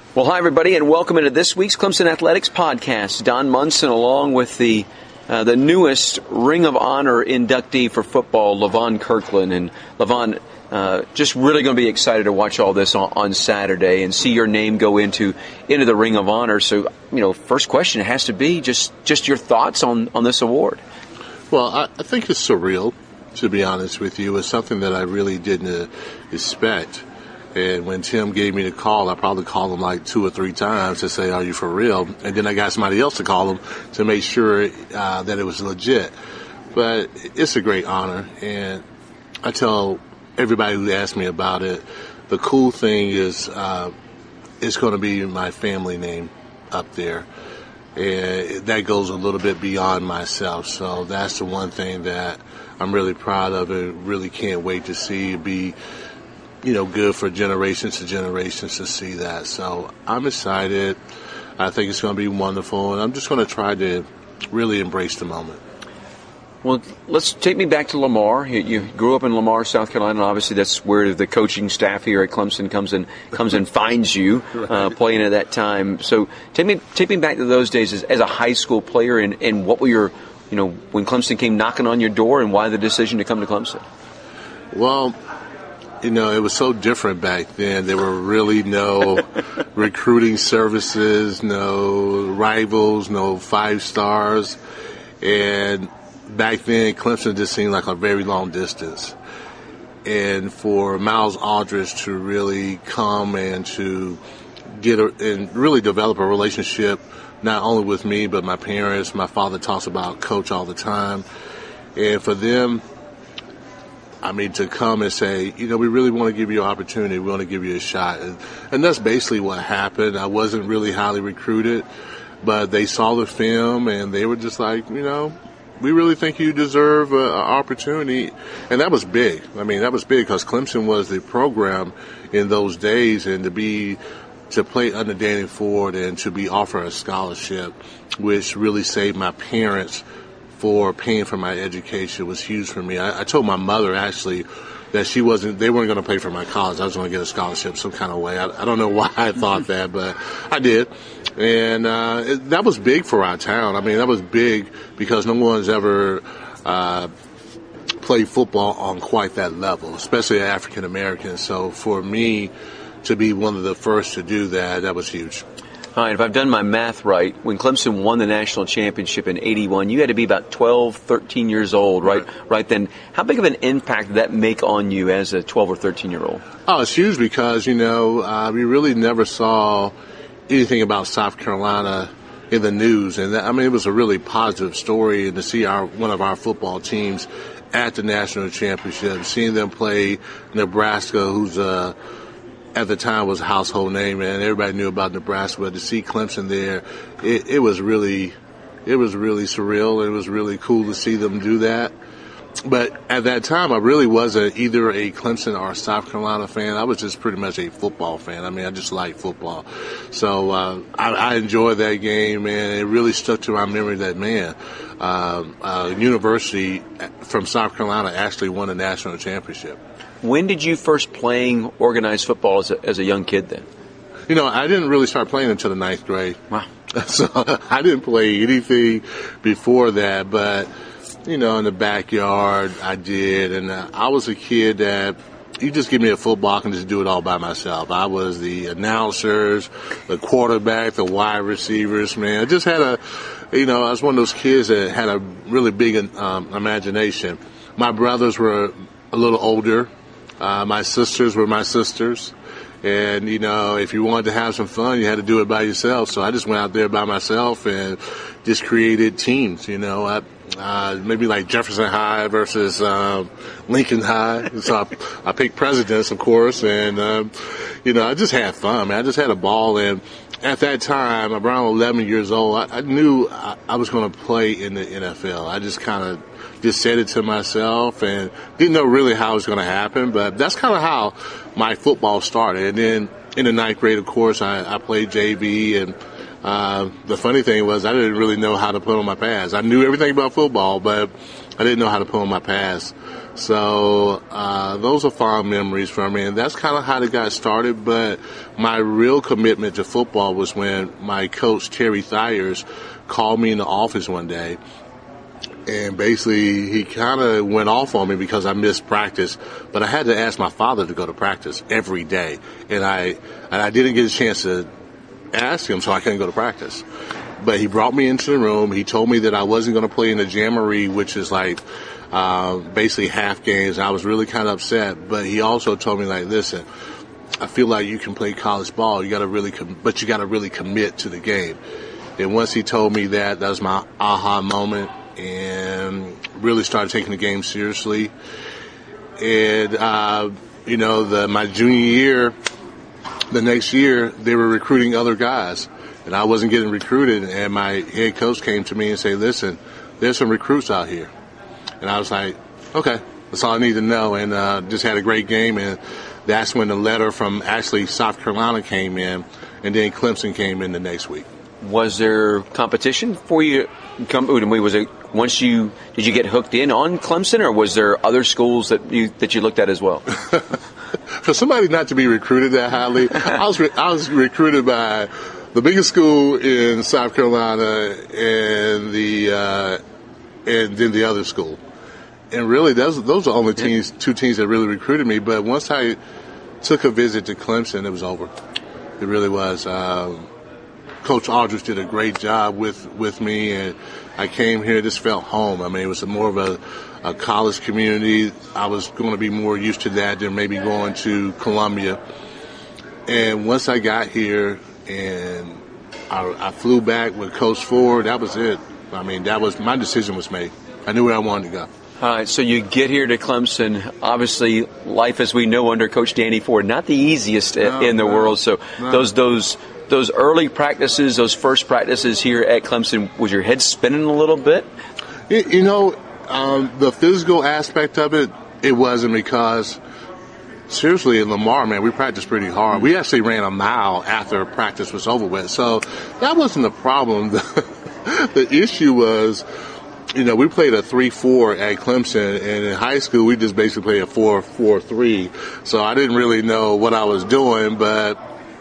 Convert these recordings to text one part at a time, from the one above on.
Well, hi, everybody, and welcome into this week's Clemson Athletics podcast. Don Munson, along with the newest Ring of Honor inductee for football, Levon Kirkland. And Levon, just really going to be excited to watch all this on Saturday and see your name go into the Ring of Honor. So, first question has to be just your thoughts on this award. Well, I think it's surreal, to be honest with you. It's something that I really didn't expect. And when Tim gave me the call, I probably called him like 2 or 3 times to say, "Are you for real?" And then I got somebody else to call him to make sure that it was legit. But it's a great honor, and I tell everybody who asks me about it, the cool thing is it's going to be my family name up there. And that goes a little bit beyond myself. So that's the one thing that I'm really proud of and really can't wait to see it be good for generations to see that. So I'm excited. I think it's going to be wonderful, and I'm just going to try to really embrace the moment. Well, let's take me back to Lamar. You grew up in Lamar, South Carolina, and obviously that's where the coaching staff here at Clemson comes and finds you playing at that time. So take me back to those days as a high school player, and what were your, when Clemson came knocking on your door, and why the decision to come to Clemson? Well, it was so different back then. There were really no recruiting services, no rivals, no 5 stars. And back then, Clemson just seemed like a very long distance. And for Miles Aldridge to really come and to and really develop a relationship, not only with me, but my parents. My father talks about Coach all the time. And for them, to come and say, we really want to give you an opportunity. We want to give you a shot. And that's basically what happened. I wasn't really highly recruited, but they saw the film and they were just like, we really think you deserve an opportunity. And that was big. That was big because Clemson was the program in those days, and to play under Danny Ford and to be offered a scholarship, which really saved my parents for paying for my education, was huge for me. I told my mother actually that they weren't going to pay for my college. I was going to get a scholarship some kind of way. I don't know why I thought that, but I did. And that was big for our town. That was big because no one's ever played football on quite that level, especially African Americans. So for me to be one of the first to do that was huge. All right, if I've done my math right, when Clemson won the national championship in 81, you had to be about 12, 13 years old, right then. How big of an impact did that make on you as a 12 or 13-year-old? Oh, it's huge because, we really never saw anything about South Carolina in the news. And it was a really positive story, and to see one of our football teams at the national championship, seeing them play Nebraska, who's at the time was a household name, and everybody knew about Nebraska. But to see Clemson there, it was really surreal. It was really cool to see them do that. But at that time, I really wasn't either a Clemson or a South Carolina fan. I was just pretty much a football fan. I just liked football. So I enjoyed that game, and it really stuck to my memory that, university from South Carolina actually won a national championship. When did you first playing organized football as a young kid then? I didn't really start playing until the 9th grade. Wow. So I didn't play anything before that, but, in the backyard I did. And I was a kid that you just give me a football, I can just do it all by myself. I was the announcers, the quarterback, the wide receivers, man. I just had I was one of those kids that had a really big imagination. My brothers were a little older. My sisters were my sisters. And, if you wanted to have some fun, you had to do it by yourself. So I just went out there by myself and just created teams, maybe like Jefferson High versus Lincoln High. So I picked presidents, of course. And, I just had fun, man. I just had a ball. And at that time, around 11 years old, I knew I was going to play in the NFL. I just kind of just said it to myself and didn't know really how it was going to happen, but that's kind of how my football started. And then in the 9th grade, of course, I played JV, and the funny thing was I didn't really know how to put on my pads. I knew everything about football, but I didn't know how to pull my pass. So those are fond memories for me, and that's kind of how it got started. But my real commitment to football was when my coach, Terry Thiers, called me in the office one day. And basically, he kind of went off on me because I missed practice. But I had to ask my father to go to practice every day. And I didn't get a chance to ask him, so I couldn't go to practice. But he brought me into the room. He told me that I wasn't going to play in the jamboree, which is like basically half games. I was really kind of upset. But he also told me, like, listen, I feel like you can play college ball. You got to really, but you got to really commit to the game. And once he told me that was my aha moment. And really started taking the game seriously. And, my junior year, the next year, they were recruiting other guys. And I wasn't getting recruited. And my head coach came to me and said, listen, there's some recruits out here. And I was like, okay, that's all I need to know. And just had a great game. And that's when the letter from actually South Carolina came in. And then Clemson came in the next week. Was there competition for you? Was it did you get hooked in on Clemson, or was there other schools that you looked at as well? For somebody not to be recruited that highly, I was recruited by the biggest school in South Carolina and then the other school, and really those are the only two teams that really recruited me. But once I took a visit to Clemson, it was over. It really was. Coach Aldridge did a great job with me, and I came here, just felt home. I mean, it was more of a college community. I was going to be more used to that than maybe going to Columbia. And once I got here and I flew back with Coach Ford, that was it. I mean, my decision was made. I knew where I wanted to go. All right, so you get here to Clemson. Obviously, life as we know under Coach Danny Ford, not the easiest in the world. So those early practices, those first practices here at Clemson, was your head spinning a little bit? The physical aspect of it wasn't, because seriously, in Lamar, man, we practiced pretty hard. We actually ran a mile after practice was over with. So that wasn't the problem. The issue was, we played a 3-4 at Clemson, and in high school, we just basically played a 4-4-3. So I didn't really know what I was doing, but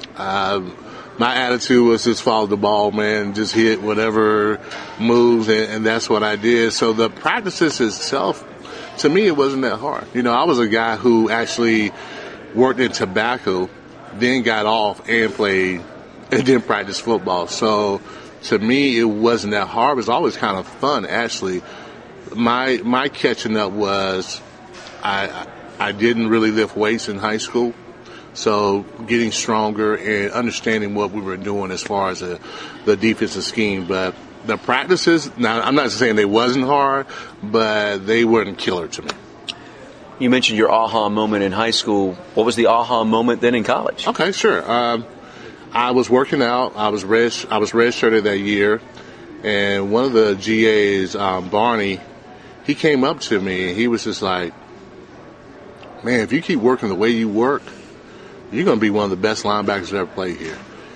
my attitude was just follow the ball, man, just hit whatever moves, and that's what I did. So the practices itself, to me, it wasn't that hard. I was a guy who actually worked in tobacco, then got off and played, and then practiced football. So to me, it wasn't that hard. It was always kind of fun, actually. My catching up was I didn't really lift weights in high school. So getting stronger and understanding what we were doing as far as the defensive scheme. But the practices, now I'm not saying they wasn't hard, but they weren't killer to me. You mentioned your aha moment in high school. What was the aha moment then in college? Okay, sure. I was working out. I was redshirted that year. And one of the GAs, Barney, he came up to me and he was just like, man, if you keep working the way you work, you're going to be one of the best linebackers to ever play here.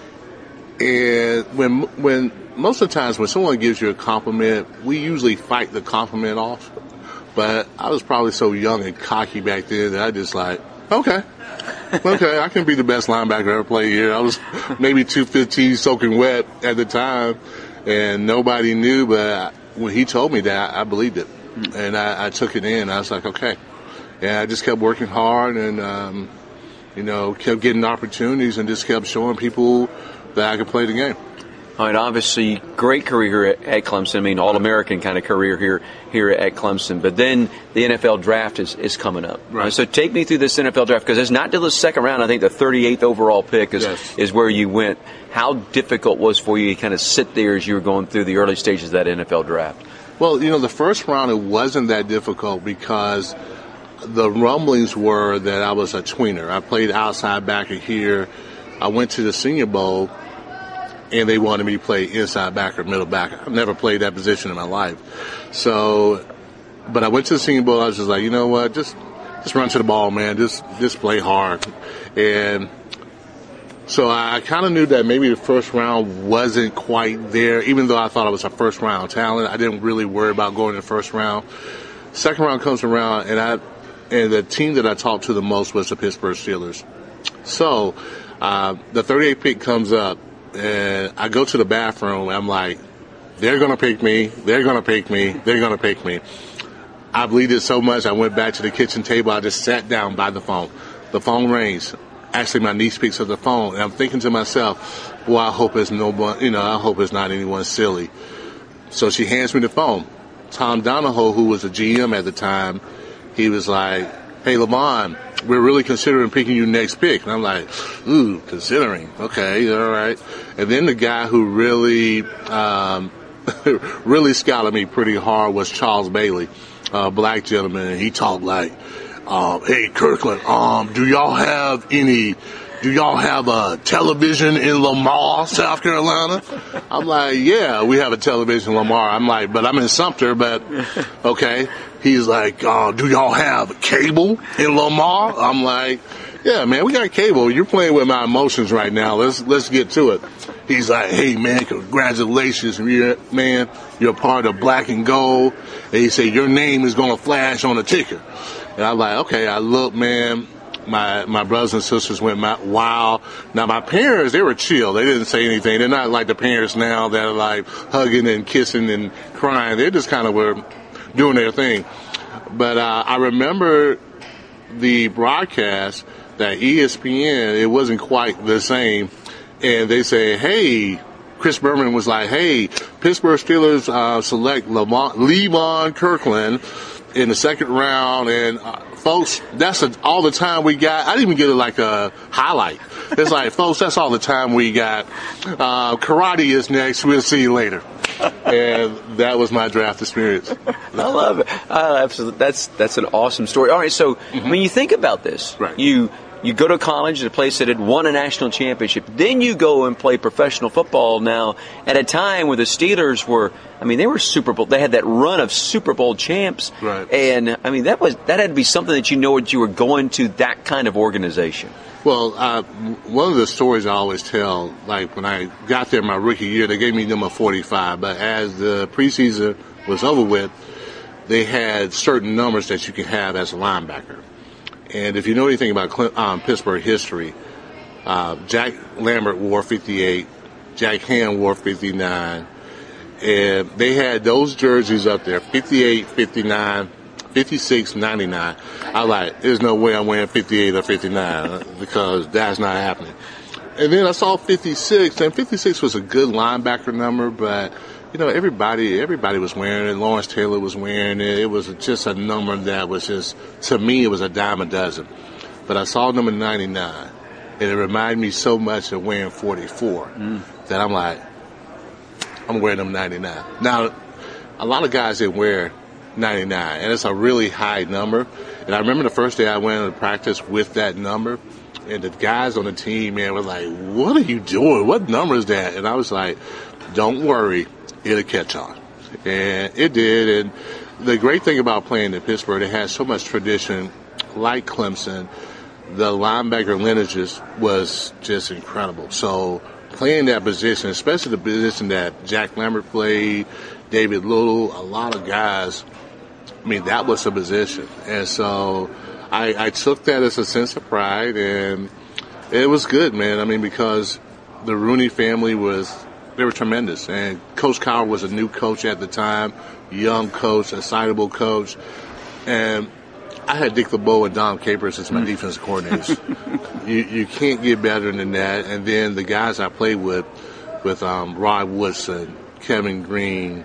And when most of the times when someone gives you a compliment, we usually fight the compliment off. But I was probably so young and cocky back then that I just like, okay, I can be the best linebacker to ever play here. I was maybe 215 soaking wet at the time, and nobody knew. But when he told me that, I believed it, and I took it in. I was like, okay. And I just kept working hard and kept getting opportunities and just kept showing people that I could play the game. All right, obviously, great career at Clemson. I mean, all-American kind of career here at Clemson. But then the NFL draft is coming up. Right. So take me through this NFL draft, because it's not till the second round. I think the 38th overall pick is where you went. How difficult was for you to kind of sit there as you were going through the early stages of that NFL draft? Well, the first round, it wasn't that difficult because the rumblings were that I was a tweener. I played outside backer here. I went to the Senior Bowl, and they wanted me to play inside backer, middle backer. I've never played that position in my life. So, but I went to the Senior Bowl. I was just like, you know what, just run to the ball, man. Just play hard. And so I kind of knew that maybe the first round wasn't quite there, even though I thought I was a first-round talent. I didn't really worry about going in the first round. Second round comes around, and the team that I talked to the most was the Pittsburgh Steelers. So the 38th pick comes up, and I go to the bathroom, and I'm like, they're going to pick me. They're going to pick me. They're going to pick me. I bleeded so much, I went back to the kitchen table. I just sat down by the phone. The phone rings. Actually, my niece picks up the phone, and I'm thinking to myself, well, I hope it's I hope it's not anyone silly. So she hands me the phone. Tom Donahoe, who was a GM at the time, he was like, hey, Lavon, we're really considering picking you next pick. And I'm like, ooh, considering. Okay, all right. And then the guy who really really scouted me pretty hard was Charles Bailey, a black gentleman, and he talked like, hey, Kirkland, do y'all have a television in Lamar, South Carolina? I'm like, yeah, we have a television in Lamar. I'm like, but I'm in Sumter, but okay. He's like, do y'all have cable in Lamar? I'm like, yeah, man, we got cable. You're playing with my emotions right now. Let's get to it. He's like, hey, man, congratulations, man. You're part of Black and Gold. And he said, your name is going to flash on the ticker. And I'm like, okay. I look, man. My brothers and sisters went wild. Now, my parents, they were chill. They didn't say anything. They're not like the parents now that are like hugging and kissing and crying. They just kind of were doing their thing. But I remember the broadcast that ESPN, it wasn't quite the same. And they say, hey, Chris Berman was like, hey, Pittsburgh Steelers select Levon Kirkland in the second round. And folks, that's all the time we got. I didn't even get it like a highlight. It's like, folks, that's all the time we got. Karate is next. We'll see you later. And that was my draft experience. I love it. Absolutely. That's an awesome story. All right, so when you think about this, right. You go to college at a place that had won a national championship. Then you go and play professional football now at a time where the Steelers they were Super Bowl. They had that run of Super Bowl champs. Right. And, that had to be something that you were going to that kind of organization. Well, one of the stories I always tell, like when I got there my rookie year, they gave me number 45. But as the preseason was over with, they had certain numbers that you could have as a linebacker. And if you know anything about Pittsburgh history, Jack Lambert wore 58, Jack Ham wore 59, and they had those jerseys up there, 58, 59, 56, 99. I was like, there's no way I'm wearing 58 or 59 because that's not happening. And then I saw 56, and 56 was a good linebacker number, but everybody was wearing it. Lawrence Taylor was wearing it. It was just a number that was just, to me, it was a dime a dozen. But I saw number 99, and it reminded me so much of wearing 44 that I'm like, I'm wearing number 99. Now, a lot of guys didn't wear 99, and it's a really high number. And I remember the first day I went into practice with that number, and the guys on the team, man, were like, what are you doing? What number is that? And I was like, don't worry. It'll catch on. And it did. And the great thing about playing in Pittsburgh, it has so much tradition, like Clemson. The linebacker lineages was just incredible. So playing that position, especially the position that Jack Lambert played, David Little, a lot of guys, that was a position. And so I took that as a sense of pride, and it was good, man. Because the Rooney family they were tremendous. And Coach Cowher was a new coach at the time, young coach, excitable coach. And I had Dick LeBeau and Dom Capers as my defense coordinators. You can't get better than that. And then the guys I played with Rod Woodson, Kevin Green,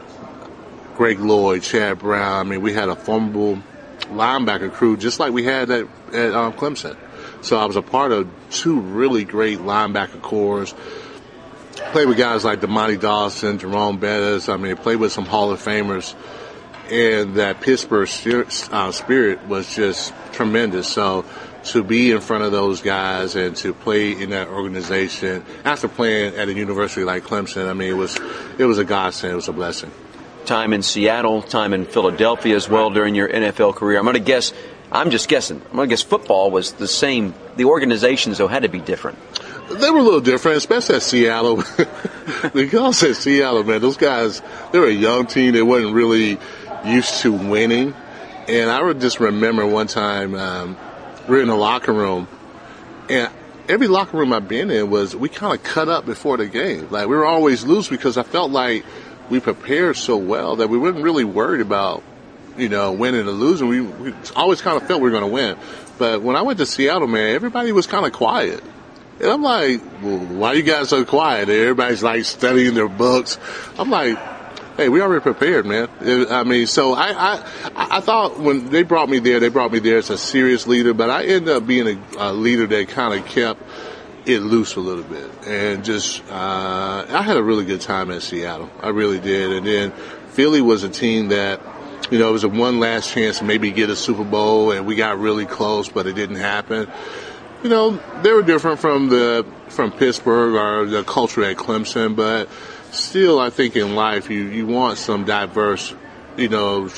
Greg Lloyd, Chad Brown. We had a formidable linebacker crew just like we had at Clemson. So I was a part of two really great linebacker corps. Played with guys like DeMonte Dawson, Jerome Bettis. Played with some Hall of Famers. And that Pittsburgh spirit was just tremendous. So to be in front of those guys and to play in that organization after playing at a university like Clemson, it was a godsend. It was a blessing. Time in Seattle, time in Philadelphia as well during your NFL career. I'm just guessing. I'm going to guess football was the same. The organizations, though, had to be different. They were a little different, especially at Seattle. Because at Seattle, man, those guys, they were a young team. They wasn't really, used to winning. And I would just remember one time we were in the locker room, and every locker room I've been in we kind of cut up before the game. Like, we were always loose because I felt like we prepared so well that we weren't really worried about, winning or losing. We always kind of felt we were going to win. But when I went to Seattle, man, everybody was kind of quiet. And I'm like, well, why are you guys so quiet? Everybody's like studying their books. I'm like, hey, we already prepared, man. I mean, so I thought when they brought me there as a serious leader, but I ended up being a leader that kind of kept it loose a little bit. And just, I had a really good time at Seattle. I really did. And then Philly was a team that, it was a one last chance to maybe get a Super Bowl, and we got really close, but it didn't happen. They were different from Pittsburgh or the culture at Clemson, but still, I think in life you want some diverse, you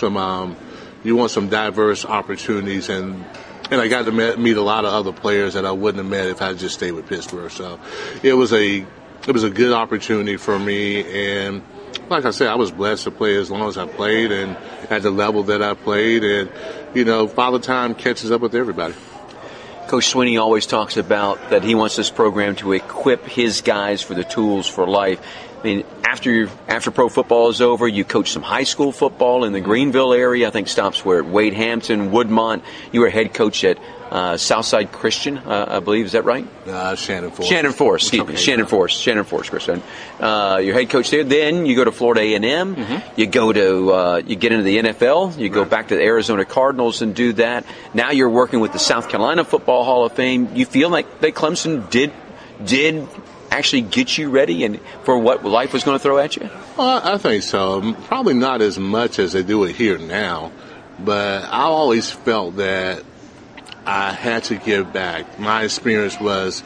want some diverse opportunities, and I got to meet a lot of other players that I wouldn't have met if I just stayed with Pittsburgh. So it was a good opportunity for me, and like I said, I was blessed to play as long as I played and at the level that I played, and Father Time catches up with everybody. Coach Swinney always talks about that he wants this program to equip his guys for the tools for life. I mean, after pro football is over, you coach some high school football in the Greenville area. I think stops where Wade Hampton, Woodmont. You were head coach at Southside Christian, I believe. Is that right? Shannon Forest. Shannon Forest, excuse me. Shannon Forest Christian. You're head coach there. Then you go to Florida A&M. Mm-hmm. You go to you get into the NFL. You go back to the Arizona Cardinals and do that. Now you're working with the South Carolina Football Hall of Fame. You feel like that Clemson did actually get you ready and for what life was going to throw at you? Well, I think so. Probably not as much as they do it here now, but I always felt that I had to give back. My experience was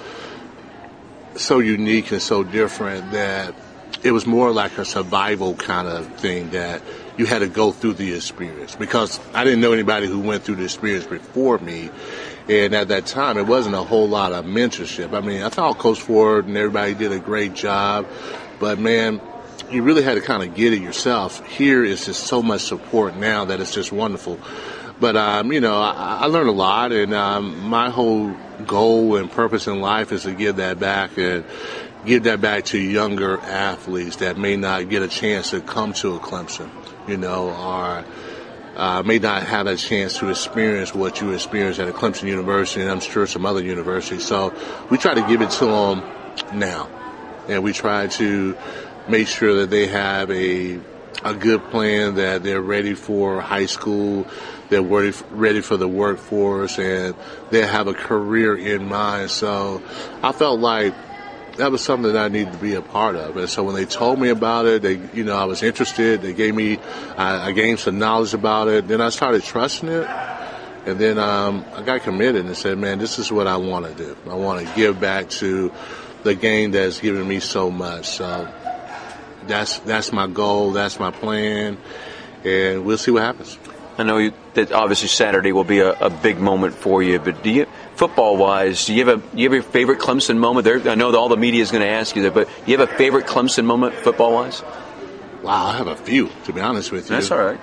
so unique and so different that it was more like a survival kind of thing, that you had to go through the experience, because I didn't know anybody who went through the experience before me. And at that time, it wasn't a whole lot of mentorship. I mean, I thought Coach Ford and everybody did a great job, but man, you really had to kind of get it yourself. Here is just so much support now that it's just wonderful. But, I learned a lot, and my whole goal and purpose in life is to give that back, and give that back to younger athletes that may not get a chance to come to a Clemson, or may not have a chance to experience what you experienced at a Clemson University, and I'm sure some other universities. So we try to give it to them now, and we try to make sure that they have a good plan, that they're ready for high school, they're ready for the workforce, and they have a career in mind. So I felt like that was something that I needed to be a part of. And so when they told me about it, I was interested. They gave me, I gained some knowledge about it. Then I started trusting it. And then I got committed and said, man, this is what I want to do. I want to give back to the game that's given me so much. So that's my goal. That's my plan. And we'll see what happens. I know that obviously Saturday will be a big moment for you, but football-wise, do you have your favorite Clemson moment? I know that all the media is going to ask you that, but do you have a favorite Clemson moment football-wise? Wow, I have a few, to be honest with you. That's all right.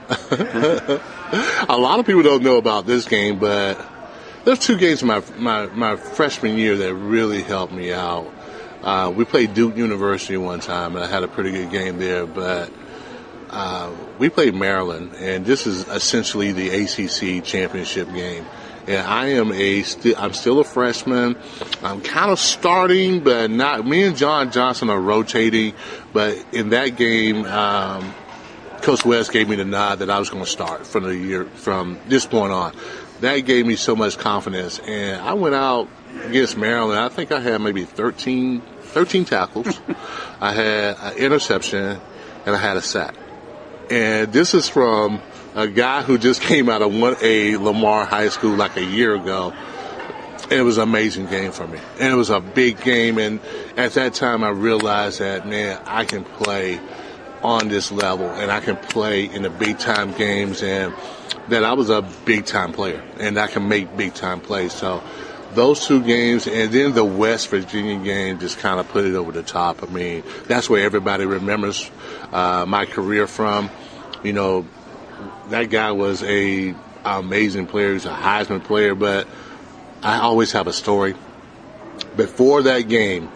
A lot of people don't know about this game, but there's two games my freshman year that really helped me out. We played Duke University one time, and I had a pretty good game there, but we played Maryland, and this is essentially the ACC championship game. And I'm still a freshman. I'm kind of starting, but not. Me and John Johnson are rotating, but in that game, Coach West gave me the nod that I was going to start from this point on. That gave me so much confidence, and I went out against Maryland. I think I had maybe 13 tackles. I had an interception, and I had a sack. And this is from a guy who just came out of 1A Lamar High School like a year ago. And it was an amazing game for me. And it was a big game. And at that time, I realized that, man, I can play on this level, and I can play in the big-time games, and that I was a big-time player, and I can make big-time plays. So those two games, and then the West Virginia game just kind of put it over the top. I mean, that's where everybody remembers my career from. that guy was an amazing player. He's a Heisman player, but I always have a story. Before that game,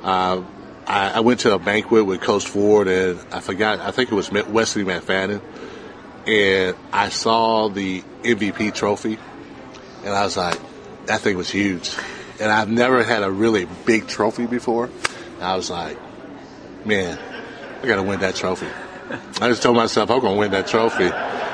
I went to a banquet with Coach Ford, and I think it was Wesley McFadden, and I saw the MVP trophy, and I was like, that thing was huge. And I've never had a really big trophy before. And I was like, man, I got to win that trophy. I just told myself I'm going to win that trophy.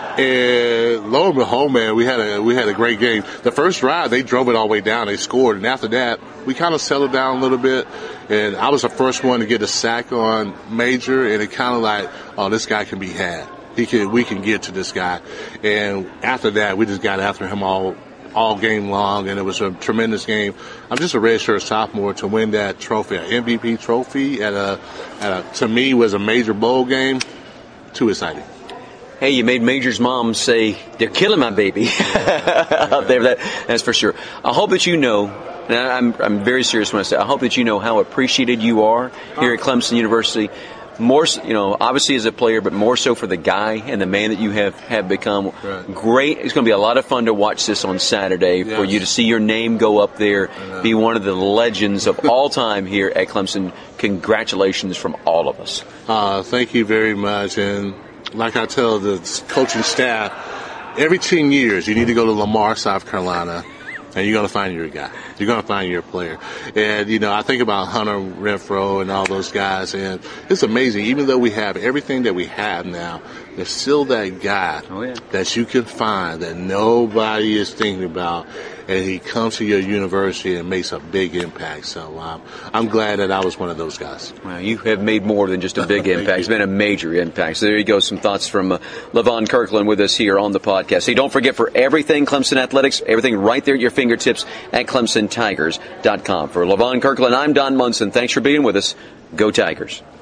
And lo and behold, man, we had a great game. The first drive, they drove it all the way down. They scored. And after that, we kind of settled down a little bit. And I was the first one to get a sack on Major. And it kind of like, oh, this guy can be had. We can get to this guy. And after that, we just got after him all game long, and it was a tremendous game. I'm just a redshirt sophomore to win that trophy, an MVP trophy to me was a major bowl game. Too exciting. Hey, you made Major's mom say, they're killing my baby out there. That's for sure. I hope that you know, and I'm very serious when I say, I hope that you know how appreciated you are here at Clemson University. More, obviously as a player, but more so for the guy and the man that you have become. Right. Great. It's going to be a lot of fun to watch this on Saturday for you to see your name go up there, be one of the legends of all time here at Clemson. Congratulations from all of us. Thank you very much. And like I tell the coaching staff, every 10 years you need to go to Lamar, South Carolina, and you're going to find your guy. You're going to find your player. And, I think about Hunter Renfrow and all those guys, and it's amazing. Even though we have everything that we have now, there's still that guy that you can find that nobody is thinking about, and he comes to your university and makes a big impact. So I'm glad that I was one of those guys. Well, you have made more than just a big impact. It's been a major impact. So there you go, some thoughts from Levon Kirkland with us here on the podcast. Hey, don't forget, for everything Clemson Athletics, everything right there at your fingertips at ClemsonTigers.com. For Levon Kirkland, I'm Don Munson. Thanks for being with us. Go Tigers.